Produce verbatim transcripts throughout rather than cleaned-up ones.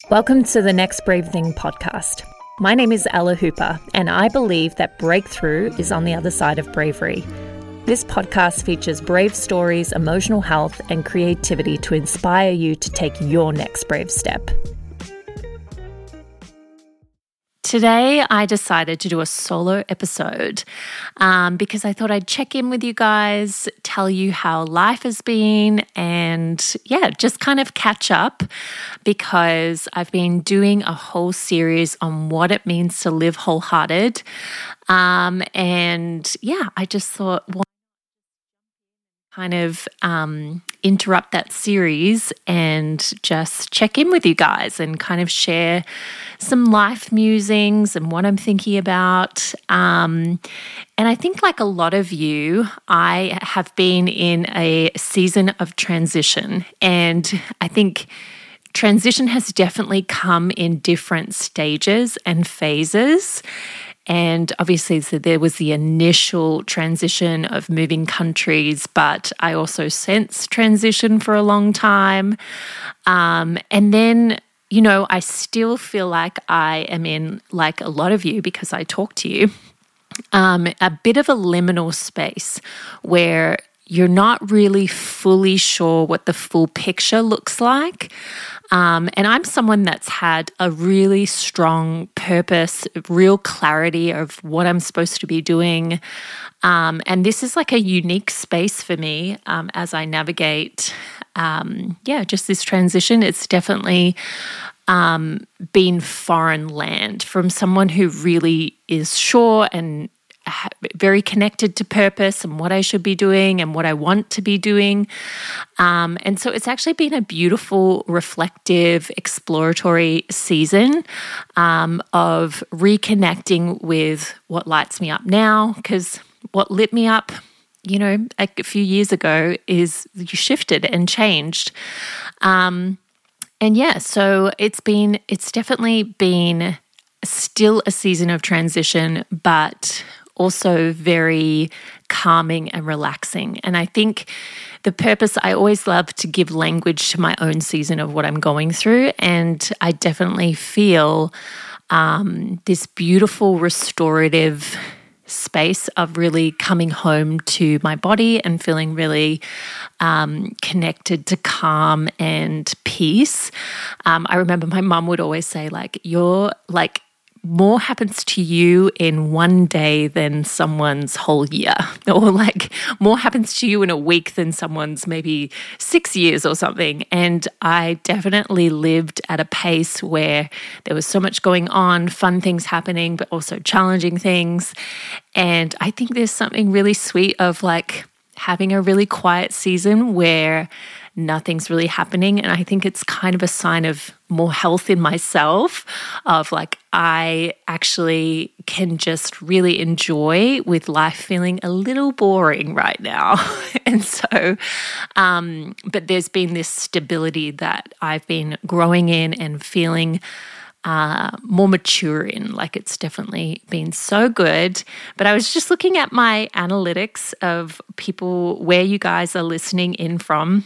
Welcome to the Next Brave Thing podcast. My name is Ella Hooper, and I believe that breakthrough is on the other side of bravery. This podcast features brave stories, emotional health, and creativity to inspire you to take your next brave step. Today, I decided to do a solo episode um, because I thought I'd check in with you guys, tell you how life has been, and yeah, just kind of catch up because I've been doing a whole series on what it means to live wholehearted. Um, and yeah, I just thought, why kind of um, interrupt that series and just check in with you guys and kind of share some life musings and what I'm thinking about. Um, and I think like a lot of you, I have been in a season of transition, and I think transition has definitely come in different stages and phases. And obviously, so there was the initial transition of moving countries, but I also sensed transition for a long time. Um, and then, you know, I still feel like I am in, like a lot of you, because I talk to you, um, a bit of a liminal space where you're not really fully sure what the full picture looks like. Um, and I'm someone that's had a really strong purpose, real clarity of what I'm supposed to be doing. Um, and this is like a unique space for me um, as I navigate, um, yeah, just this transition. It's definitely um, been foreign land from someone who really is sure and very connected to purpose and what I should be doing and what I want to be doing. Um, and so it's actually been a beautiful, reflective, exploratory season um, of reconnecting with what lights me up now, because what lit me up, you know, a few years ago is you shifted and changed. Um, and yeah, so it's been, it's definitely been still a season of transition, but also very calming and relaxing. And I think the purpose, I always love to give language to my own season of what I'm going through. And I definitely feel um, this beautiful restorative space of really coming home to my body and feeling really um, connected to calm and peace. Um, I remember my mum would always say, like, you're like, more happens to you in one day than someone's whole year, or like more happens to you in a week than someone's maybe six years or something. And I definitely lived at a pace where there was so much going on, fun things happening, but also challenging things. And I think there's something really sweet of like having a really quiet season where nothing's really happening. And I think it's kind of a sign of more health in myself, of like, I actually can just really enjoy with life feeling a little boring right now. And so, um, but there's been this stability that I've been growing in and feeling uh, more mature in. Like, it's definitely been so good. But I was just looking at my analytics of people, where you guys are listening in from.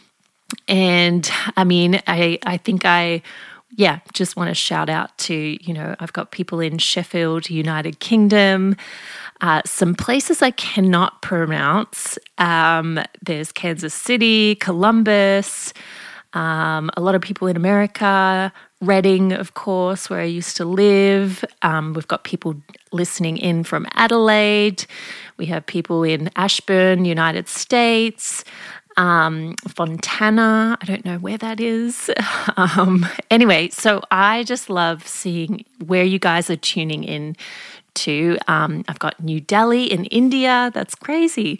And I mean, I, I think I, yeah, just want to shout out to, you know, I've got people in Sheffield, United Kingdom, uh, some places I cannot pronounce. Um, there's Kansas City, Columbus, um, a lot of people in America, Reading, of course, where I used to live. Um, we've got people listening in from Adelaide. We have people in Ashburn, United States. Um, Fontana, I don't know where that is. Um, anyway, so I just love seeing where you guys are tuning in to. Um, I've got New Delhi in India. That's crazy.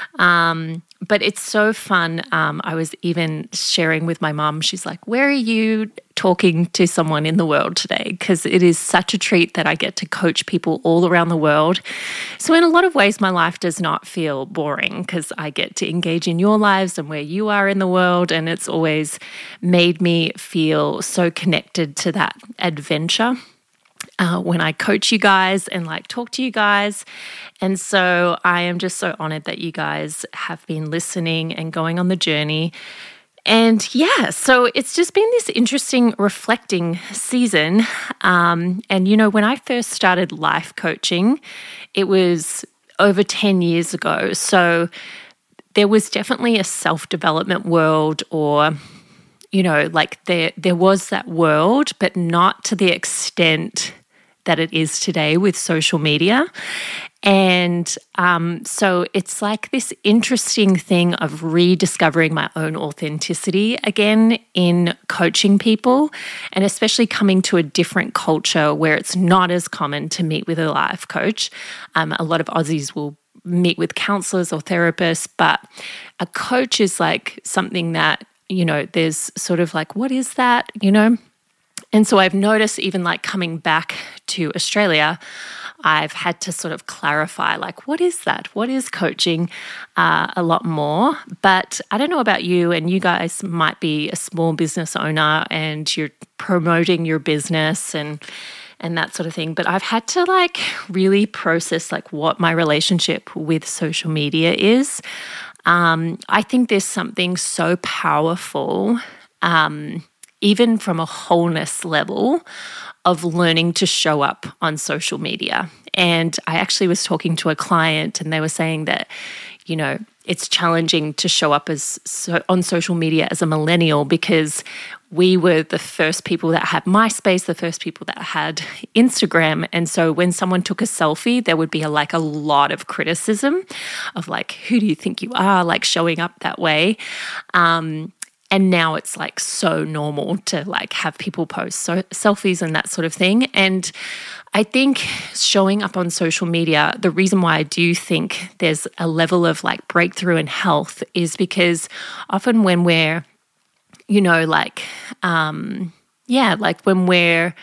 Um, but it's so fun. Um, I was even sharing with my mom. She's like, where are you talking to someone in the world today? Because it is such a treat that I get to coach people all around the world. So in a lot of ways, my life does not feel boring because I get to engage in your lives and where you are in the world. And it's always made me feel so connected to that adventure. Uh, when I coach you guys and like talk to you guys. And so I am just so honored that you guys have been listening and going on the journey. And yeah, so it's just been this interesting reflecting season. Um, and, you know, when I first started life coaching, it was over ten years ago. So there was definitely a self-development world, or, you know, like there, there was that world, but not to the extent that it is today with social media. And um, so it's like this interesting thing of rediscovering my own authenticity again in coaching people, and especially coming to a different culture where it's not as common to meet with a life coach. Um, a lot of Aussies will meet with counselors or therapists, but a coach is like something that, you know, there's sort of like, what is that, you know? And so I've noticed even like coming back to Australia, I've had to sort of clarify, like, what is that? What is coaching uh, a lot more? But I don't know about you, and you guys might be a small business owner and you're promoting your business and and that sort of thing. But I've had to like really process like what my relationship with social media is. Um, I think there's something so powerful, um, even from a wholeness level, of learning to show up on social media. And I actually was talking to a client and they were saying that, you know, it's challenging to show up as so, on social media as a millennial, because we were the first people that had MySpace, the first people that had Instagram. And so when someone took a selfie, there would be a, like a lot of criticism of like, who do you think you are, like showing up that way? Um, And now it's like so normal to like have people post so selfies and that sort of thing. And I think showing up on social media, the reason why I do think there's a level of like breakthrough in health is because often when we're, you know, like, um, yeah, like when we're,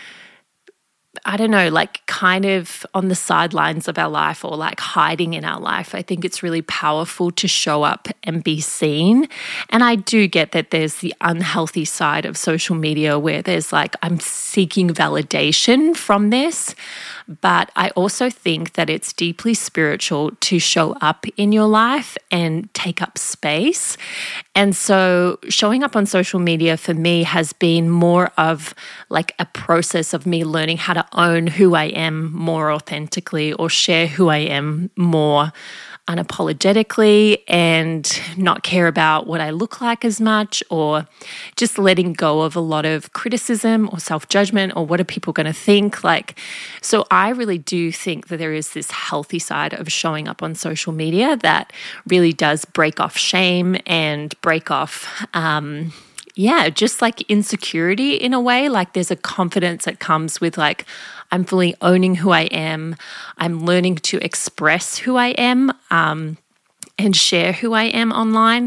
I don't know, like kind of on the sidelines of our life or like hiding in our life, I think it's really powerful to show up and be seen. And I do get that there's the unhealthy side of social media where there's like, I'm seeking validation from this. But I also think that it's deeply spiritual to show up in your life and take up space. And so showing up on social media for me has been more of like a process of me learning how to own who I am more authentically, or share who I am more unapologetically, and not care about what I look like as much, or just letting go of a lot of criticism or self-judgment or what are people going to think. Like, so I really do think that there is this healthy side of showing up on social media that really does break off shame and break off, um, yeah, just like insecurity in a way. Like there's a confidence that comes with like, I'm fully owning who I am. I'm learning to express who I am um, and share who I am online.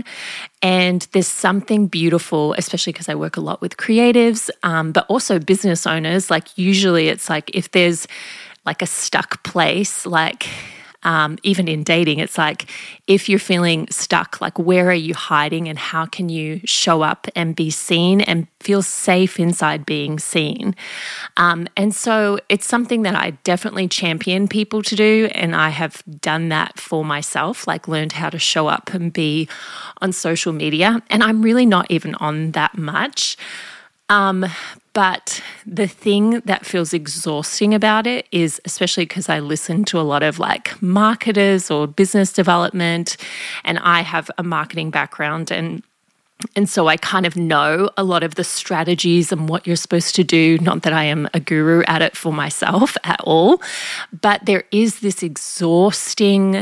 And there's something beautiful, especially because I work a lot with creatives, um, but also business owners. Like usually it's like if there's like a stuck place, like Um, even in dating, it's like if you're feeling stuck, like where are you hiding and how can you show up and be seen and feel safe inside being seen? Um, and so it's something that I definitely champion people to do, and I have done that for myself, like learned how to show up and be on social media. And I'm really not even on that much. Um, but the thing that feels exhausting about it is, especially because I listen to a lot of like marketers or business development, and I have a marketing background, and and so I kind of know a lot of the strategies and what you're supposed to do. Not that I am a guru at it for myself at all, but there is this exhausting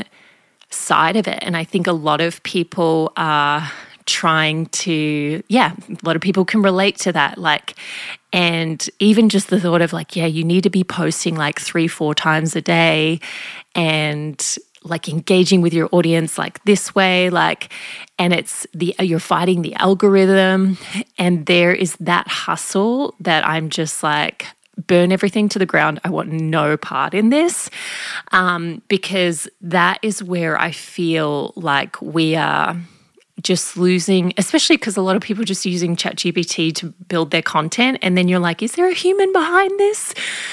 side of it. And I think a lot of people are trying to, yeah, a lot of people can relate to that. Like, and even just the thought of like, yeah, you need to be posting like three, four times a day and like engaging with your audience like this way, like, and it's the, you're fighting the algorithm, and there is that hustle that I'm just like, burn everything to the ground. I want no part in this, um, because that is where I feel like we are just losing, especially because a lot of people are just using ChatGPT to build their content. And then you're like, is there a human behind this?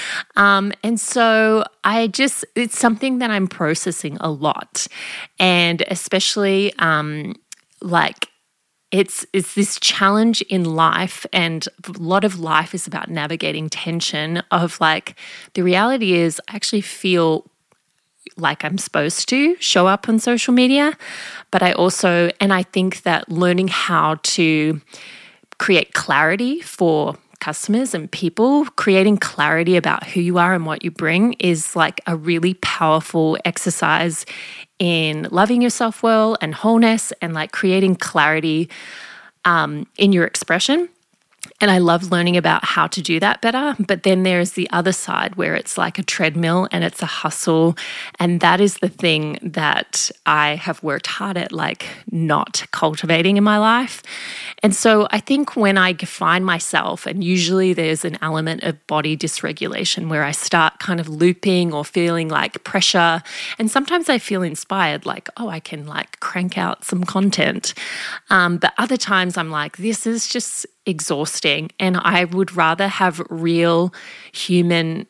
Um, and so I just, it's something that I'm processing a lot. And especially um, like it's it's this challenge in life, and a lot of life is about navigating tension of like, the reality is I actually feel like I'm supposed to show up on social media, but I also, and I think that learning how to create clarity for customers and people, creating clarity about who you are and what you bring is like a really powerful exercise in loving yourself well and wholeness and like creating clarity um, in your expression. And I love learning about how to do that better. But then there's the other side where it's like a treadmill and it's a hustle. And that is the thing that I have worked hard at like not cultivating in my life. And so I think when I find myself, and usually there's an element of body dysregulation where I start kind of looping or feeling like pressure. And sometimes I feel inspired, like, oh, I can like crank out some content. Um, but other times I'm like, this is just exhausting, and I would rather have real human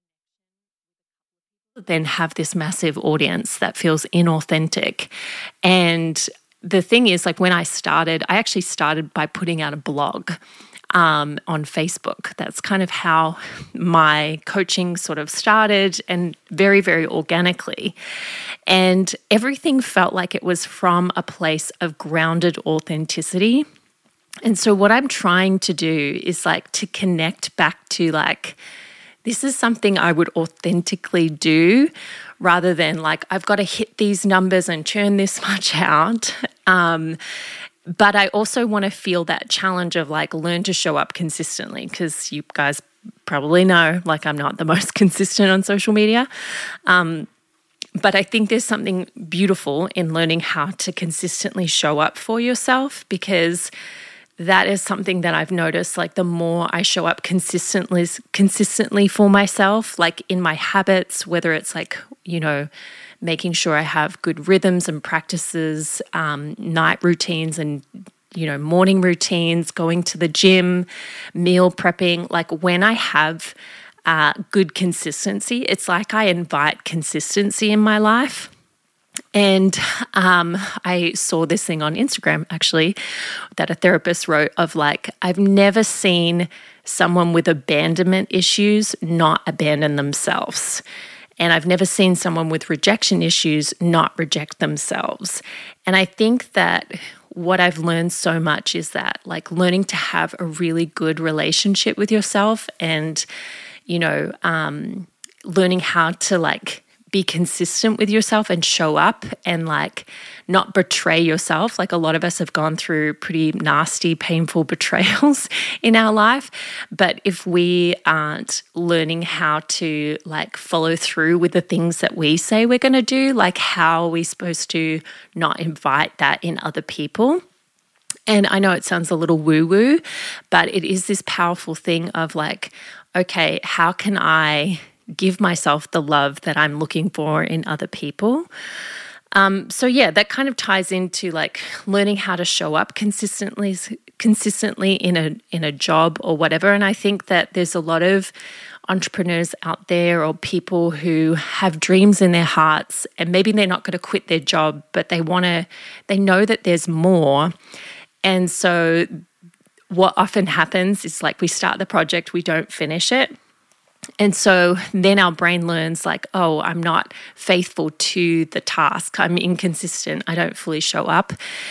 than have this massive audience that feels inauthentic. And the thing is, like when I started, I actually started by putting out a blog um, on Facebook. That's kind of how my coaching sort of started, and very, very organically. And everything felt like it was from a place of grounded authenticity. And so what I'm trying to do is like to connect back to like, this is something I would authentically do rather than like, I've got to hit these numbers and churn this much out. Um, but I also want to feel that challenge of like, learn to show up consistently, because you guys probably know, like I'm not the most consistent on social media. Um, But I think there's something beautiful in learning how to consistently show up for yourself, because that is something that I've noticed, like the more I show up consistently, consistently for myself, like in my habits, whether it's like, you know, making sure I have good rhythms and practices, um, night routines and, you know, morning routines, going to the gym, meal prepping, like when I have uh, good consistency, it's like I invite consistency in my life. And um, I saw this thing on Instagram, actually, that a therapist wrote of like, I've never seen someone with abandonment issues not abandon themselves. And I've never seen someone with rejection issues not reject themselves. And I think that what I've learned so much is that like learning to have a really good relationship with yourself and, you know, um, learning how to like be consistent with yourself and show up and like not betray yourself. Like a lot of us have gone through pretty nasty, painful betrayals in our life. But if we aren't learning how to like follow through with the things that we say we're going to do, like how are we supposed to not invite that in other people? And I know it sounds a little woo-woo, but it is this powerful thing of like, okay, how can I give myself the love that I'm looking for in other people? Um, so yeah, that kind of ties into like learning how to show up consistently, consistently in a in a job or whatever. And I think that there's a lot of entrepreneurs out there or people who have dreams in their hearts, and maybe they're not going to quit their job, but they want to. They know that there's more, and so what often happens is like we start the project, we don't finish it. And so then our brain learns like, oh, I'm not faithful to the task. I'm inconsistent. I don't fully show up.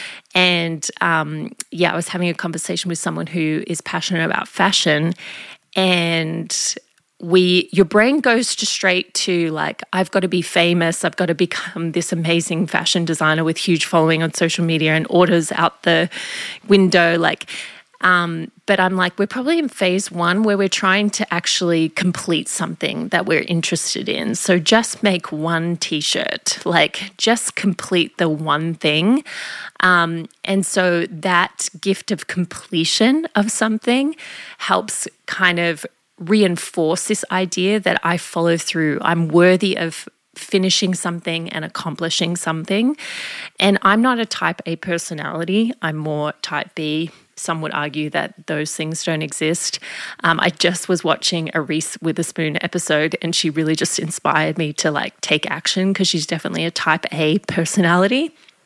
And um, yeah, I was having a conversation with someone who is passionate about fashion, and we, your brain goes to straight to like, I've got to be famous. I've got to become this amazing fashion designer with huge following on social media and orders out the window. Like, Um, but I'm like, we're probably in phase one where we're trying to actually complete something that we're interested in. So just make one t-shirt, like just complete the one thing. Um, and so that gift of completion of something helps kind of reinforce this idea that I follow through. I'm worthy of finishing something and accomplishing something. And I'm not a type A personality. I'm more type B. Some would argue that those things don't exist. Um, I just was watching a Reese Witherspoon episode, and she really just inspired me to like take action, because she's definitely a type A personality.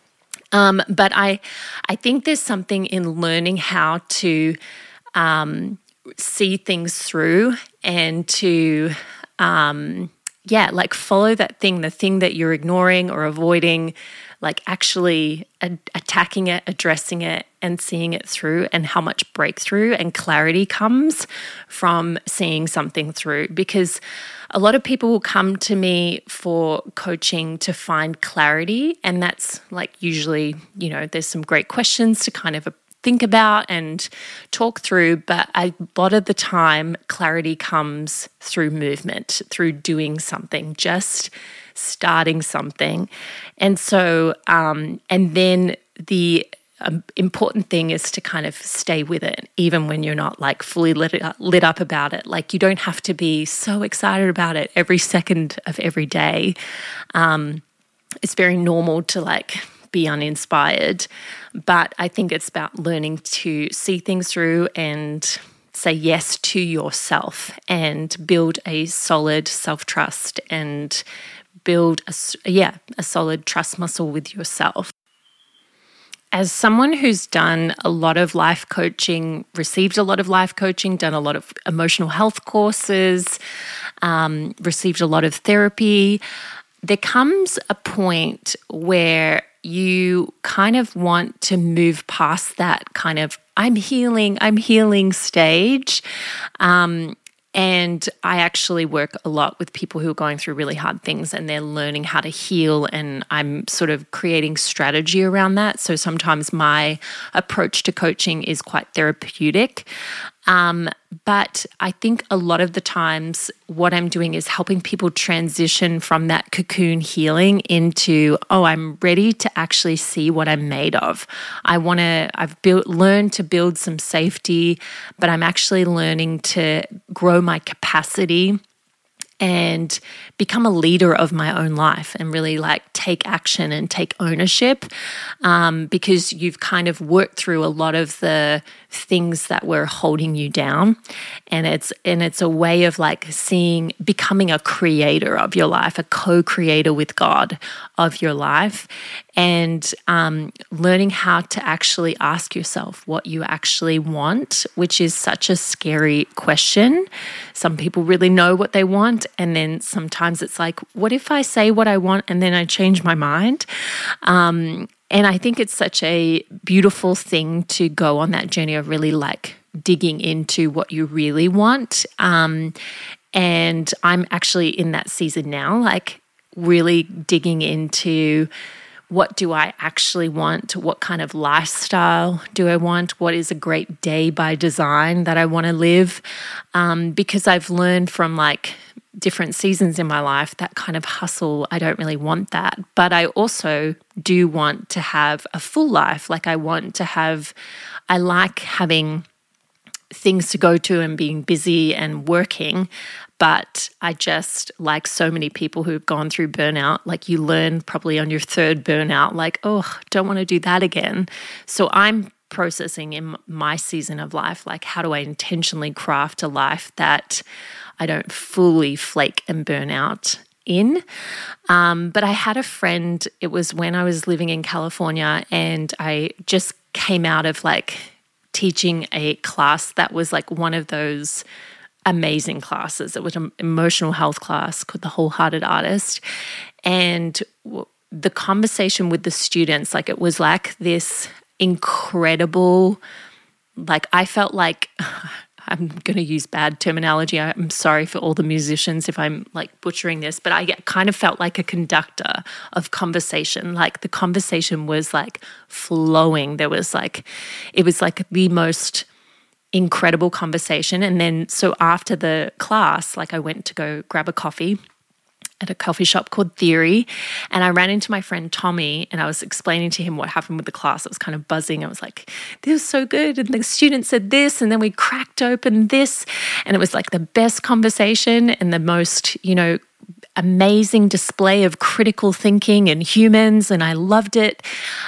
Um, but I, I think there's something in learning how to um, see things through and to, um, yeah, like follow that thing, the thing that you're ignoring or avoiding, like actually a- attacking it, addressing it, and seeing it through, and how much breakthrough and clarity comes from seeing something through. Because a lot of people will come to me for coaching to find clarity, and that's like usually, you know, there's some great questions to kind of think about and talk through, but a lot of the time clarity comes through movement, through doing something, just starting something. And so, um, and then the um, important thing is to kind of stay with it, even when you're not like fully lit up, lit up about it. Like you don't have to be so excited about it every second of every day. Um, it's very normal to like be uninspired, but I think it's about learning to see things through and say yes to yourself and build a solid self-trust and build a, yeah, a solid trust muscle with yourself. As someone who's done a lot of life coaching, received a lot of life coaching, done a lot of emotional health courses, um, received a lot of therapy, there comes a point where you kind of want to move past that kind of I'm healing, I'm healing stage. Um, And I actually work a lot with people who are going through really hard things and they're learning how to heal, and I'm sort of creating strategy around that. So sometimes my approach to coaching is quite therapeutic. Um, but I think a lot of the times what I'm doing is helping people transition from that cocoon healing into, oh, I'm ready to actually see what I'm made of. I want to, I've built, learned to build some safety, but I'm actually learning to grow my capacity and become a leader of my own life and really like take action and take ownership, um, because you've kind of worked through a lot of the things that were holding you down. And it's and it's a way of like seeing, becoming a creator of your life, a co-creator with God of your life, and um, learning how to actually ask yourself what you actually want, which is such a scary question. Some people really know what they want, and then sometimes it's like, what if I say what I want and then I change my mind? Um, and I think it's such a beautiful thing to go on that journey of really like digging into what you really want. Um, and I'm actually in that season now, like really digging into what do I actually want? What kind of lifestyle do I want? What is a great day by design that I want to live? Um, because I've learned from like different seasons in my life that kind of hustle, I don't really want that. But I also do want to have a full life. Like I want to have, I like having things to go to and being busy and working. But I just, like so many people who've gone through burnout, like you learn probably on your third burnout, like, oh, don't want to do that again. So I'm processing in my season of life, like how do I intentionally craft a life that I don't fully flake and burn out in. Um, but I had a friend, it was when I was living in California, and I just came out of like teaching a class that was like one of those amazing classes. It was an emotional health class called The Wholehearted Artist. And the conversation with the students, like it was like this incredible, like I felt like, I'm going to use bad terminology. I'm sorry for all the musicians if I'm like butchering this, but I kind of felt like a conductor of conversation. Like the conversation was like flowing. There was like, it was like the most incredible conversation. And then so after the class, like I went to go grab a coffee at a coffee shop called Theory, and I ran into my friend Tommy, and I was explaining to him what happened with the class. I was kind of buzzing. I was like, this was so good, and the student said this, and then we cracked open this, and it was like the best conversation and the most, you know, amazing display of critical thinking and humans, and I loved it.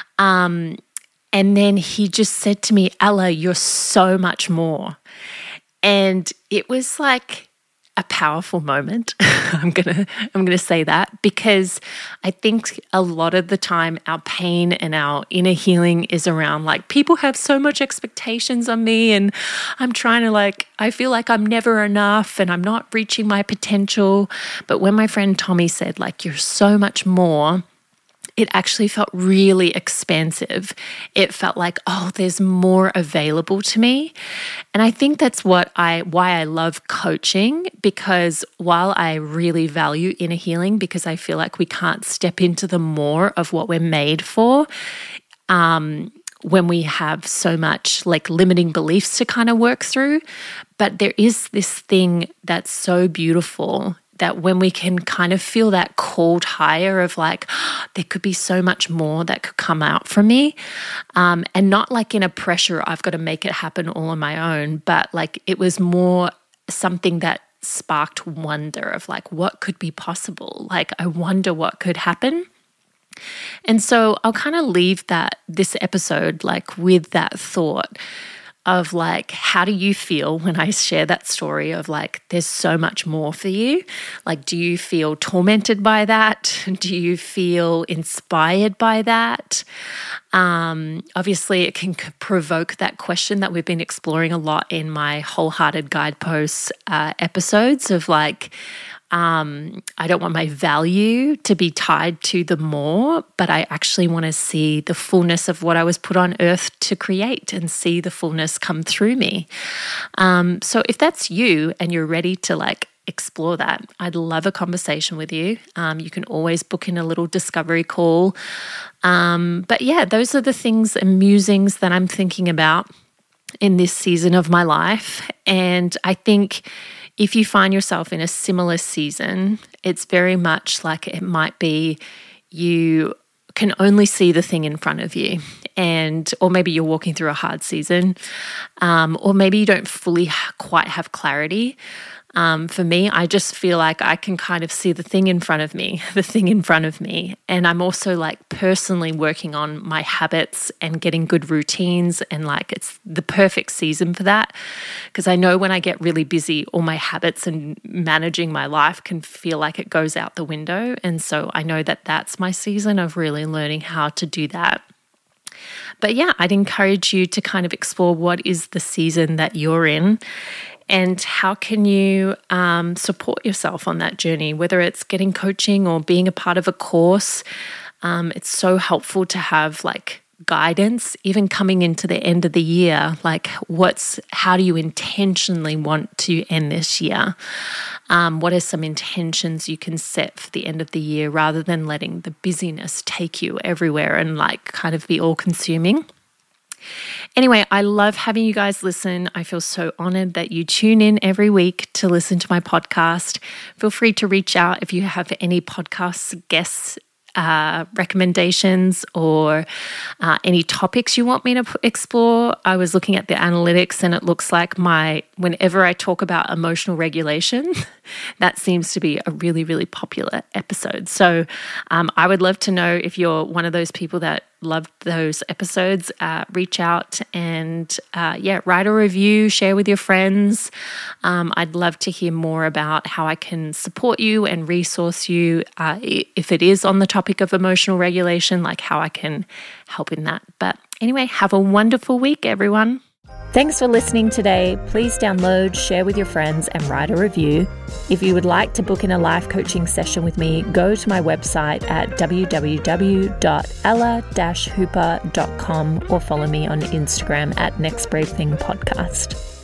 Um, and then he just said to me, Ella, you're so much more. And it was like, a powerful moment. I'm gonna I'm gonna say that because I think a lot of the time our pain and our inner healing is around like people have so much expectations on me and I'm trying to like I feel like I'm never enough and I'm not reaching my potential. But when my friend Tommy said like you're so much more, it actually felt really expansive. It felt like, oh, there's more available to me. And I think that's what I why I love coaching, because while I really value inner healing because I feel like we can't step into the more of what we're made for, um, when we have so much like limiting beliefs to kind of work through. But there is this thing that's so beautiful that when we can kind of feel that called higher of like, oh, there could be so much more that could come out from me. Um, and not like in a pressure, I've got to make it happen all on my own, but like it was more something that sparked wonder of like, what could be possible? Like, I wonder what could happen. And so I'll kind of leave that, this episode, like with that thought of like, how do you feel when I share that story of like, there's so much more for you? Like, do you feel tormented by that? Do you feel inspired by that? Um, obviously, it can provoke that question that we've been exploring a lot in my Wholehearted Guideposts uh, episodes of like, Um, I don't want my value to be tied to the more, but I actually want to see the fullness of what I was put on earth to create and see the fullness come through me. Um, so if that's you and you're ready to like explore that, I'd love a conversation with you. Um, you can always book in a little discovery call. Um, but yeah, those are the things and musings that I'm thinking about in this season of my life. And I think if you find yourself in a similar season, it's very much like it might be you can only see the thing in front of you, and or maybe you're walking through a hard season, um, or maybe you don't fully quite have clarity. Um, for me, I just feel like I can kind of see the thing in front of me, the thing in front of me. And I'm also like personally working on my habits and getting good routines. And like it's the perfect season for that, because I know when I get really busy, all my habits and managing my life can feel like it goes out the window. And so I know that that's my season of really learning how to do that. But yeah, I'd encourage you to kind of explore what is the season that you're in. And how can you um, support yourself on that journey, whether it's getting coaching or being a part of a course. Um, it's so helpful to have like guidance, even coming into the end of the year, like what's, how do you intentionally want to end this year? Um, what are some intentions you can set for the end of the year rather than letting the busyness take you everywhere and like kind of be all consuming? Anyway, I love having you guys listen. I feel so honored that you tune in every week to listen to my podcast. Feel free to reach out if you have any podcast guests, uh, recommendations or uh, any topics you want me to p- explore. I was looking at the analytics and it looks like my, whenever I talk about emotional regulation, that seems to be a really, really popular episode. So um, I would love to know if you're one of those people that loved those episodes. Uh, reach out and uh, yeah, write a review, share with your friends. Um, I'd love to hear more about how I can support you and resource you uh, if it is on the topic of emotional regulation, like how I can help in that. But anyway, have a wonderful week, everyone. Thanks for listening today. Please download, share with your friends, and write a review. If you would like to book in a life coaching session with me, go to my website at w w w dot ella dash hooper dot com or follow me on Instagram at Next Brave Thing Podcast.